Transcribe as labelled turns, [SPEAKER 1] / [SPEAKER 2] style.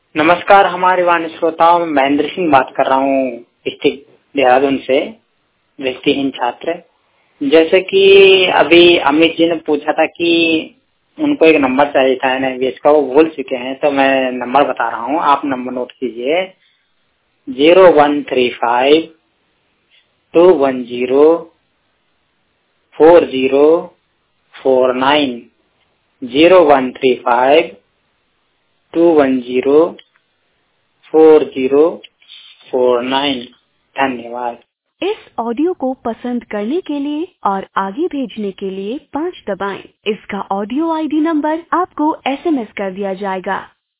[SPEAKER 1] नमस्कार हमारे वाणी श्रोताओं, मैं महेंद्र सिंह बात कर रहा हूँ डिस्ट्रिक्ट देहरादून से, दृष्टिहीन छात्र। जैसे कि अभी अमित जी ने पूछा था कि उनको एक नंबर चाहिए था एनआईवीएच का, वो भूल चुके हैं, तो मैं नंबर बता रहा हूँ, आप नंबर नोट कीजिए। 0135-210-4049, 0135-210-4049। धन्यवाद।
[SPEAKER 2] इस ऑडियो को पसंद करने के लिए और आगे भेजने के लिए 5 दबाएं। इसका ऑडियो आईडी नंबर आपको एसएमएस कर दिया जाएगा।